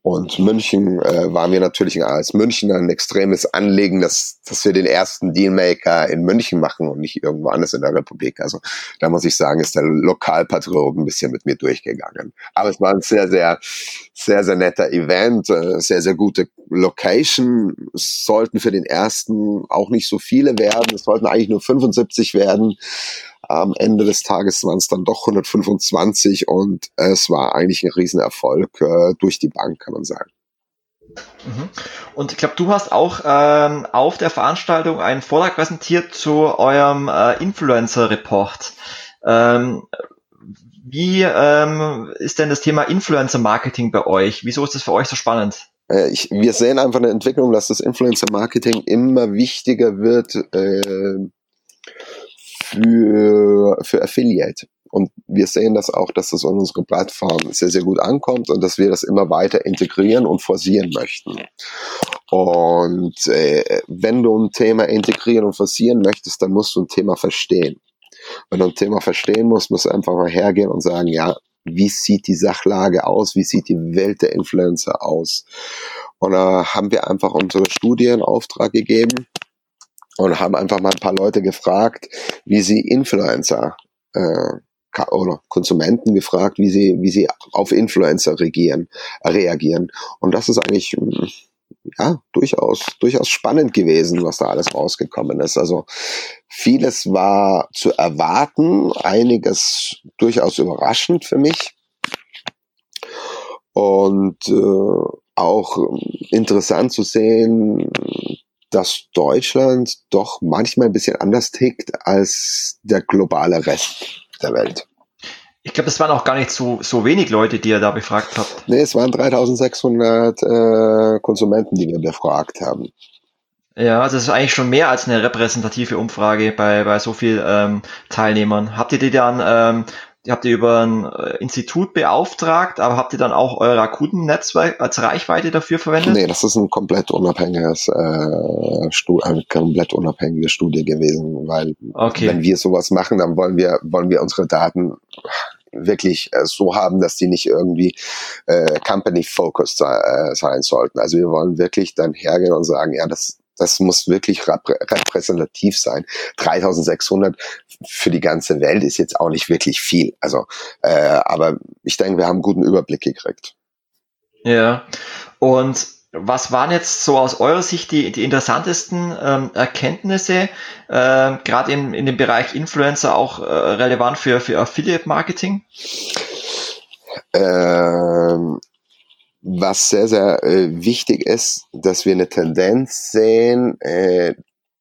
Speaker 4: Und München äh, war mir natürlich als Münchner ein extremes Anliegen, dass, dass wir den ersten Dealmaker in München machen und nicht irgendwo anders in der Republik. Also da muss ich sagen, ist der Lokalpatriot ein bisschen mit mir durchgegangen. Aber es war ein sehr, sehr, sehr, sehr netter Event, äh, sehr, sehr gute Location. Es sollten für den ersten auch nicht so viele werden. Es sollten eigentlich nur fünfundsiebzig werden. Am Ende des Tages waren es dann doch hundertfünfundzwanzig und es war eigentlich ein Riesenerfolg äh, durch die Bank, kann man sagen.
Speaker 1: Und ich glaube, du hast auch ähm, auf der Veranstaltung einen Vortrag präsentiert zu eurem äh, Influencer-Report. Ähm, wie ähm, ist denn das Thema Influencer-Marketing bei euch? Wieso ist das für euch so spannend?
Speaker 4: Äh, ich, wir sehen einfach eine Entwicklung, dass das Influencer-Marketing immer wichtiger wird, äh, für, für Affiliate. Und wir sehen das auch, dass das an unserer Plattform sehr, sehr gut ankommt und dass wir das immer weiter integrieren und forcieren möchten. Und äh, wenn du ein Thema integrieren und forcieren möchtest, dann musst du ein Thema verstehen. Wenn du ein Thema verstehen musst, musst du einfach mal hergehen und sagen, ja, wie sieht die Sachlage aus? Wie sieht die Welt der Influencer aus? Und da haben wir einfach unsere Studie in Auftrag gegeben und haben einfach mal ein paar Leute gefragt, wie sie Influencer äh, oder Konsumenten gefragt, wie sie wie sie auf Influencer reagieren, reagieren. Und das ist eigentlich ja durchaus durchaus spannend gewesen, was da alles rausgekommen ist. Also vieles war zu erwarten, einiges durchaus überraschend für mich und äh, auch interessant zu sehen, dass Deutschland doch manchmal ein bisschen anders tickt als der globale Rest der Welt.
Speaker 1: Ich glaube, das waren auch gar nicht so, so wenig Leute, die ihr da befragt habt.
Speaker 4: Nee, es waren dreitausendsechshundert äh, Konsumenten, die wir befragt haben.
Speaker 1: Ja, das ist eigentlich schon mehr als eine repräsentative Umfrage bei, bei so vielen ähm, Teilnehmern. Habt ihr die dann, ähm, die habt ihr über ein äh, Institut beauftragt, aber habt ihr dann auch euer Kundennetzwerk als Reichweite dafür verwendet?
Speaker 4: Nee, das ist ein komplett unabhängiges, äh, Stu- eine komplett unabhängige Studie gewesen, weil
Speaker 1: okay.
Speaker 4: Wenn wir sowas machen, dann wollen wir, wollen wir unsere Daten wirklich äh, so haben, dass die nicht irgendwie äh, company-focused se- äh, sein sollten. Also wir wollen wirklich dann hergehen und sagen, ja, das Das muss wirklich repräsentativ sein. dreitausendsechshundert für die ganze Welt ist jetzt auch nicht wirklich viel. Also, äh, aber ich denke, wir haben einen guten Überblick gekriegt.
Speaker 1: Ja. Und was waren jetzt so aus eurer Sicht die, die interessantesten ähm, Erkenntnisse, äh, gerade in, in dem Bereich Influencer auch äh, relevant für, für Affiliate-Marketing?
Speaker 4: Ähm, Was sehr, sehr äh, wichtig ist, dass wir eine Tendenz sehen, äh,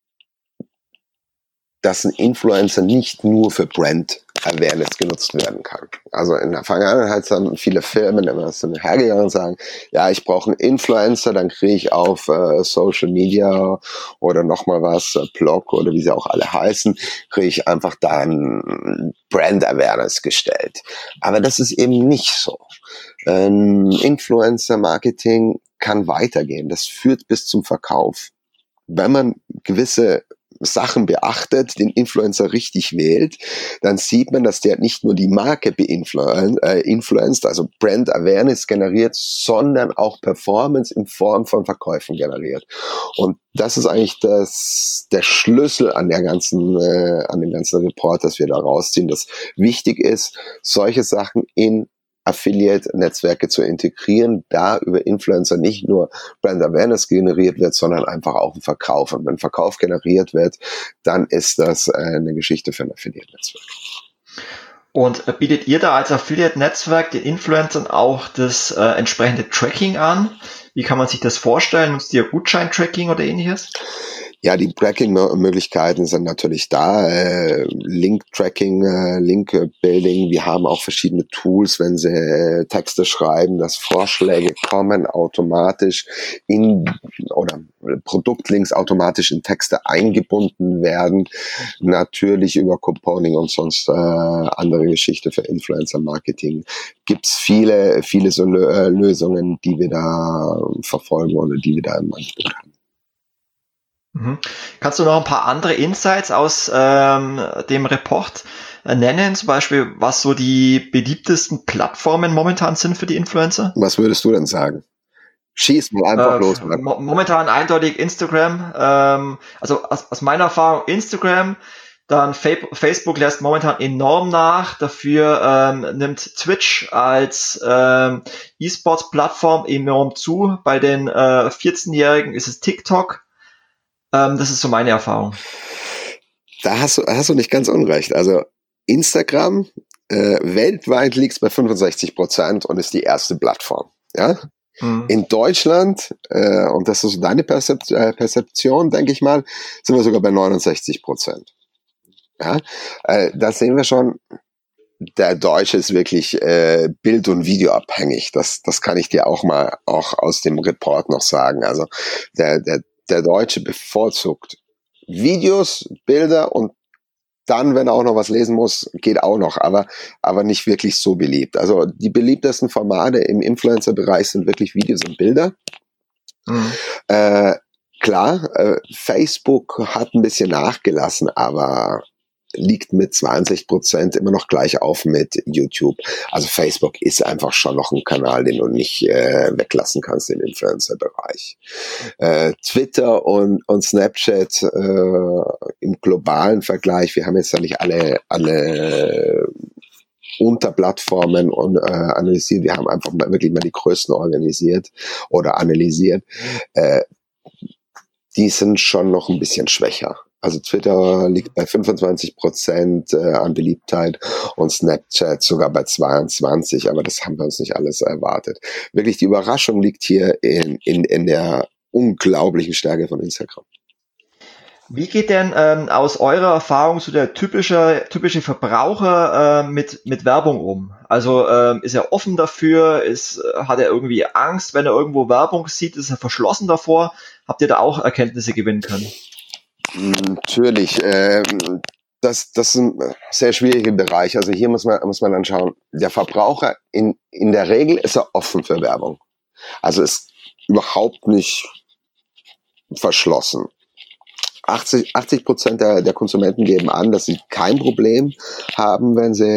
Speaker 4: dass ein Influencer nicht nur für Brand Awareness genutzt werden kann. Also in der Vergangenheit haben viele Firmen immer so hergegangen und sagen, ja, ich brauche einen Influencer, dann kriege ich auf äh, Social Media oder nochmal was, äh, Blog oder wie sie auch alle heißen, kriege ich einfach dann Brand Awareness gestellt. Aber das ist eben nicht so. Ähm, Influencer-Marketing kann weitergehen. Das führt bis zum Verkauf. Wenn man gewisse Sachen beachtet, den Influencer richtig wählt, dann sieht man, dass der nicht nur die Marke beinfluenzt, äh, influenced, also Brand Awareness generiert, sondern auch Performance in Form von Verkäufen generiert. Und das ist eigentlich das, der Schlüssel an der ganzen, äh, an dem ganzen Report, das wir da rausziehen, dass wichtig ist, solche Sachen in Affiliate-Netzwerke zu integrieren, da über Influencer nicht nur Brand Awareness generiert wird, sondern einfach auch ein Verkauf. Und wenn Verkauf generiert wird, dann ist das eine Geschichte für ein Affiliate-Netzwerk.
Speaker 1: Und bietet ihr da als Affiliate-Netzwerk den Influencern auch das äh, entsprechende Tracking an? Wie kann man sich das vorstellen? Nutzt ihr Gutschein-Tracking oder ähnliches?
Speaker 4: Ja, die Tracking-Möglichkeiten sind natürlich da. Äh, Link-Tracking, äh, Link-Building. Wir haben auch verschiedene Tools, wenn Sie äh, Texte schreiben, dass Vorschläge kommen automatisch in oder Produktlinks automatisch in Texte eingebunden werden. Natürlich über Couponing und sonst äh, andere Geschichte für Influencer-Marketing. Gibt's viele, viele so Lö- Lösungen, die wir da verfolgen oder die wir da im Angebot haben.
Speaker 1: Mhm. Kannst du noch ein paar andere Insights aus ähm, dem Report äh, nennen? Zum Beispiel, was so die beliebtesten Plattformen momentan sind für die Influencer?
Speaker 4: Was würdest du denn sagen? Schieß mal einfach
Speaker 1: Äh,
Speaker 4: los. Marc.
Speaker 1: mo- momentan eindeutig Instagram. Ähm, also aus, aus meiner Erfahrung Instagram. Dann Fa- Facebook lässt momentan enorm nach. Dafür ähm, nimmt Twitch als ähm, E-Sports-Plattform enorm zu. Bei den äh, vierzehnjährigen ist es TikTok. Ähm, das ist so meine Erfahrung.
Speaker 4: Da hast du, hast du nicht ganz unrecht. Also Instagram, äh, weltweit liegt es bei fünfundsechzig Prozent und ist die erste Plattform. Ja?
Speaker 1: Mhm.
Speaker 4: In Deutschland, äh, und das ist deine Perzep- äh, Perzeption, denke ich mal, sind wir sogar bei neunundsechzig Prozent. Ja? Äh, da sehen wir schon, der Deutsche ist wirklich äh, Bild- und Videoabhängig. Das, das kann ich dir auch mal auch aus dem Report noch sagen. Also der, der, der Deutsche bevorzugt Videos, Bilder und dann, wenn er auch noch was lesen muss, geht auch noch, aber, aber nicht wirklich so beliebt. Also die beliebtesten Formate im Influencer-Bereich sind wirklich Videos und Bilder.
Speaker 1: Mhm.
Speaker 4: Äh, klar, äh, Facebook hat ein bisschen nachgelassen, aber liegt mit zwanzig Prozent immer noch gleich auf mit YouTube. Also Facebook ist einfach schon noch ein Kanal, den du nicht äh, weglassen kannst im Influencer-Bereich. Äh, Twitter und, und Snapchat äh, im globalen Vergleich, wir haben jetzt ja nicht alle, alle Unterplattformen und, äh, analysiert, wir haben einfach mal wirklich mal die größten organisiert oder analysiert. Äh, die sind schon noch ein bisschen schwächer. Also Twitter liegt bei fünfundzwanzig Prozent äh, an Beliebtheit und Snapchat sogar bei zweiundzwanzig, aber das haben wir uns nicht alles erwartet. Wirklich die Überraschung liegt hier in, in, in der unglaublichen Stärke von Instagram.
Speaker 1: Wie geht denn ähm, aus eurer Erfahrung so der typische typische Verbraucher äh, mit mit Werbung um? Also ähm, ist er offen dafür? Ist hat er irgendwie Angst, wenn er irgendwo Werbung sieht? Ist er verschlossen davor? Habt ihr da auch Erkenntnisse gewinnen können?
Speaker 4: Natürlich. Ähm, das, das ist ein sehr schwieriger Bereich. Also hier muss man muss man dann schauen. Der Verbraucher in in der Regel ist er offen für Werbung. Also ist überhaupt nicht verschlossen. achtzig Prozent der, der Konsumenten geben an, dass sie kein Problem haben, wenn sie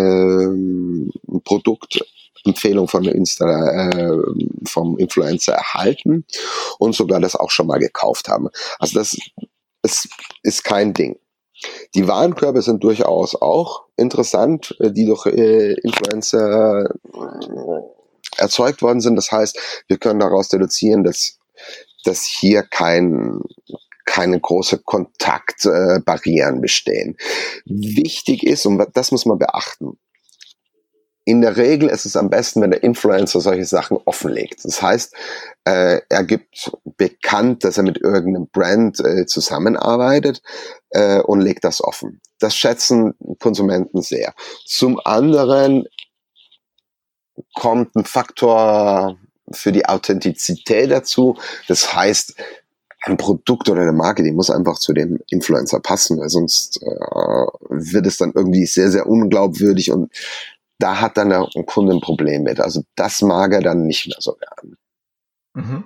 Speaker 4: ähm, ein Produktempfehlung von Insta, äh, vom Influencer erhalten und sogar das auch schon mal gekauft haben. Also das ist, ist kein Ding. Die Warenkörbe sind durchaus auch interessant, die durch äh, Influencer äh, erzeugt worden sind. Das heißt, wir können daraus deduzieren, dass, dass hier kein keine große Kontaktbarrieren äh, bestehen. Wichtig ist, und das muss man beachten, in der Regel ist es am besten, wenn der Influencer solche Sachen offenlegt. Das heißt, äh, er gibt bekannt, dass er mit irgendeinem Brand äh, zusammenarbeitet äh, und legt das offen. Das schätzen Konsumenten sehr. Zum anderen kommt ein Faktor für die Authentizität dazu. Das heißt, ein Produkt oder eine Marke, die muss einfach zu dem Influencer passen, weil sonst äh, wird es dann irgendwie sehr, sehr unglaubwürdig und da hat dann der Kunde ein Problem mit. Also das mag er dann nicht mehr so gern.
Speaker 1: Mhm.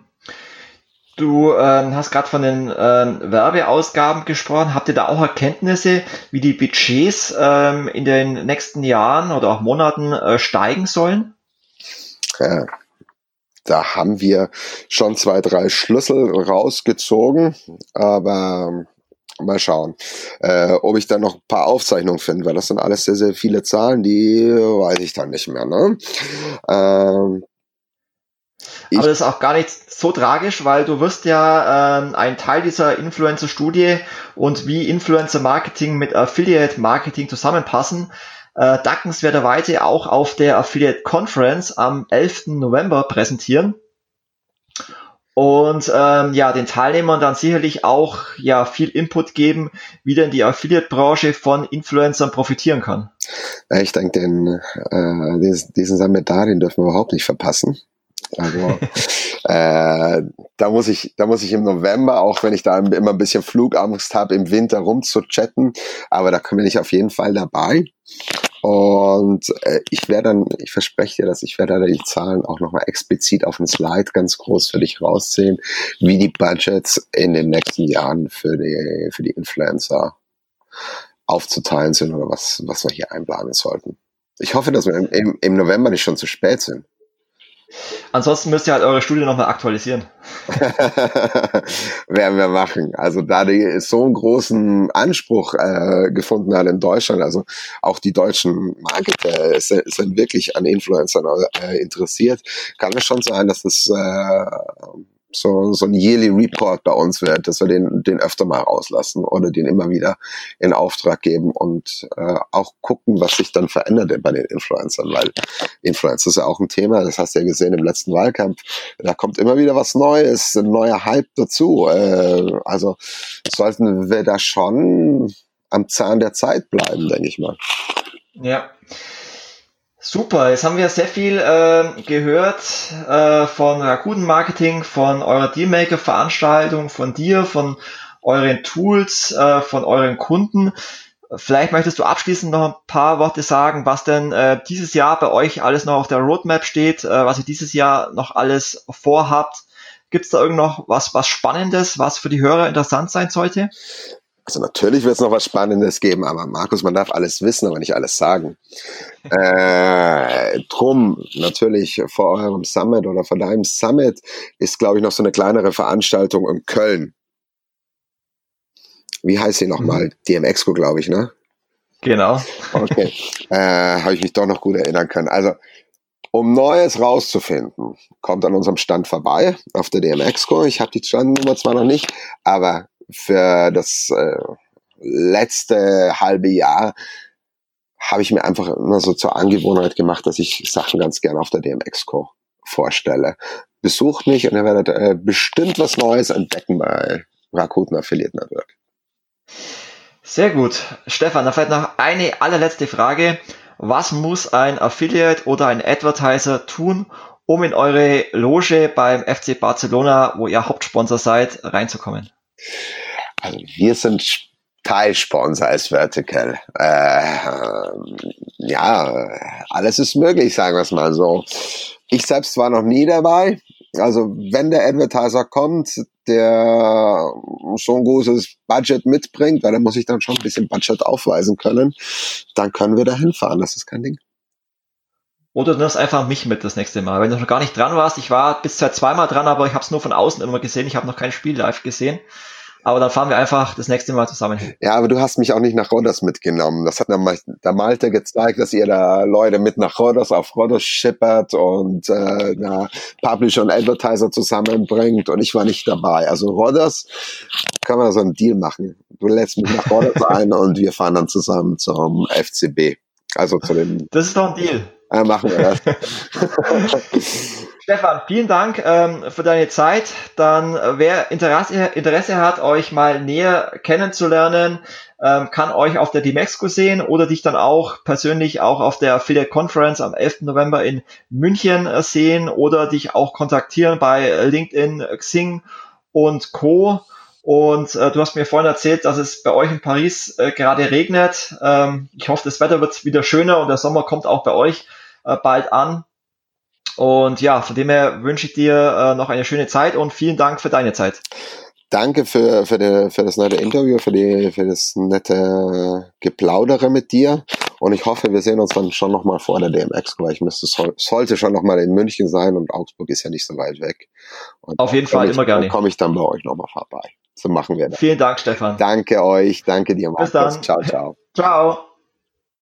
Speaker 1: Du ähm, hast gerade von den ähm, Werbeausgaben gesprochen. Habt ihr da auch Erkenntnisse, wie die Budgets ähm, in den nächsten Jahren oder auch Monaten äh, steigen sollen?
Speaker 4: Ja. Da haben wir schon zwei, drei Schlüssel rausgezogen, aber mal schauen, äh, ob ich dann noch ein paar Aufzeichnungen finde, weil das sind alles sehr, sehr viele Zahlen, die weiß ich dann nicht mehr. Ne? Ähm,
Speaker 1: Aber das ist auch gar nicht so tragisch, weil du wirst ja ähm, ein Teil dieser Influencer-Studie und wie Influencer-Marketing mit Affiliate-Marketing zusammenpassen, äh, dankenswerterweise auch auf der Affiliate Conference am elften November präsentieren. Und ähm, ja, den Teilnehmern dann sicherlich auch ja viel Input geben, wie denn die Affiliate-Branche von Influencern profitieren kann.
Speaker 4: Ich denke, den, äh, diesen, diesen Seminar, den dürfen wir überhaupt nicht verpassen. Also äh, da muss ich, da muss ich im November, auch wenn ich da immer ein bisschen Flugangst habe, im Winter rumzuchatten, aber da bin ich auf jeden Fall dabei. Und äh, ich werde dann, ich verspreche dir, dass ich werde da die Zahlen auch nochmal explizit auf dem Slide ganz groß für dich rausziehen, wie die Budgets in den nächsten Jahren für die für die Influencer aufzuteilen sind oder was was wir hier einplanen sollten. Ich hoffe, dass wir im, im November nicht schon zu spät sind.
Speaker 1: Ansonsten müsst ihr halt eure Studie nochmal aktualisieren.
Speaker 4: Werden wir machen. Also da die so einen großen Anspruch äh, gefunden hat in Deutschland, also auch die deutschen Marketer sind, sind wirklich an Influencern äh, interessiert, kann es schon sein, dass das äh, so, so ein Yearly Report bei uns wird, dass wir den, den öfter mal rauslassen oder den immer wieder in Auftrag geben und äh, auch gucken, was sich dann verändert bei den Influencern, weil Influencer ist ja auch ein Thema, das hast du ja gesehen im letzten Wahlkampf, da kommt immer wieder was Neues, ein neuer Hype dazu, äh, also sollten wir da schon am Zahn der Zeit bleiben, denke ich mal.
Speaker 1: Ja. Super, jetzt haben wir sehr viel äh, gehört äh, von Rakuten Marketing, von eurer Dealmaker-Veranstaltung, von dir, von euren Tools, äh, von euren Kunden. Vielleicht möchtest du abschließend noch ein paar Worte sagen, was denn äh, dieses Jahr bei euch alles noch auf der Roadmap steht, äh, was ihr dieses Jahr noch alles vorhabt. Gibt es da irgend noch was, was Spannendes, was für die Hörer interessant sein sollte?
Speaker 4: Also natürlich wird es noch was Spannendes geben, aber Markus, man darf alles wissen, aber nicht alles sagen. äh, drum, natürlich vor eurem Summit oder vor deinem Summit ist, glaube ich, noch so eine kleinere Veranstaltung in Köln. Wie heißt sie nochmal? Mhm. D M Expo, glaube ich, ne?
Speaker 1: Genau.
Speaker 4: Okay, äh, habe ich mich doch noch gut erinnern können. Also, um Neues rauszufinden, kommt an unserem Stand vorbei auf der D M Expo. Ich habe die Standnummer zwar noch nicht, aber für das äh, letzte halbe Jahr habe ich mir einfach immer so zur Angewohnheit gemacht, dass ich Sachen ganz gerne auf der D M Expo vorstelle. Besucht mich und ihr werdet äh, bestimmt was Neues entdecken bei Rakuten Affiliate Network.
Speaker 1: Sehr gut. Stefan, dann vielleicht noch eine allerletzte Frage. Was muss ein Affiliate oder ein Advertiser tun, um in eure Loge beim F C Barcelona, wo ihr Hauptsponsor seid, reinzukommen?
Speaker 4: Also wir sind Teilsponsor als Vertical. Äh, ja, alles ist möglich, sagen wir es mal so. Ich selbst war noch nie dabei. Also wenn der Advertiser kommt, der so ein großes Budget mitbringt, weil da muss ich dann schon ein bisschen Budget aufweisen können, dann können wir da hinfahren, das ist kein Ding.
Speaker 1: Oder du nimmst einfach mich mit das nächste Mal. Wenn du noch gar nicht dran warst, ich war bisher zweimal dran, aber ich habe es nur von außen immer gesehen, ich habe noch kein Spiel live gesehen. Aber dann fahren wir einfach das nächste Mal zusammen hin. Ja,
Speaker 4: aber du hast mich auch nicht nach Rhodos mitgenommen. Das hat der Malte gezeigt, dass ihr da Leute mit nach Rhodos auf Rhodos schippert und äh, da Publisher und Advertiser zusammenbringt und ich war nicht dabei. Also Rhodos, können wir so einen Deal machen. Du lädst mich nach Rhodos ein und wir fahren dann zusammen zum F C B. Also zu dem...
Speaker 1: Das ist doch ein Deal.
Speaker 4: Ja, machen wir das.
Speaker 1: Stefan, vielen Dank ähm, für deine Zeit. Dann, äh, wer Interesse, Interesse hat, euch mal näher kennenzulernen, ähm, kann euch auf der D M Expo sehen oder dich dann auch persönlich auch auf der Affiliate Conference am elften November in München äh, sehen oder dich auch kontaktieren bei LinkedIn, Xing und Co. Und äh, du hast mir vorhin erzählt, dass es bei euch in Paris äh, gerade regnet. Ähm, ich hoffe, das Wetter wird wieder schöner und der Sommer kommt auch bei euch äh, bald an. Und ja, von dem her wünsche ich dir äh, noch eine schöne Zeit und vielen Dank für deine Zeit.
Speaker 4: Danke für, für, die, für das nette Interview, für, die, für das nette Geplaudere mit dir. Und ich hoffe, wir sehen uns dann schon nochmal vor der D M Expo, weil ich müsste, soll, sollte schon nochmal in München sein und Augsburg ist ja nicht so weit weg. Und
Speaker 1: auf jeden Fall,
Speaker 4: ich,
Speaker 1: immer gerne.
Speaker 4: Dann komme ich dann bei euch nochmal vorbei. So machen wir das.
Speaker 1: Vielen Dank, Stefan.
Speaker 4: Danke euch, danke dir, Markus.
Speaker 1: Bis dann.
Speaker 4: Ciao, ciao.
Speaker 1: Ciao.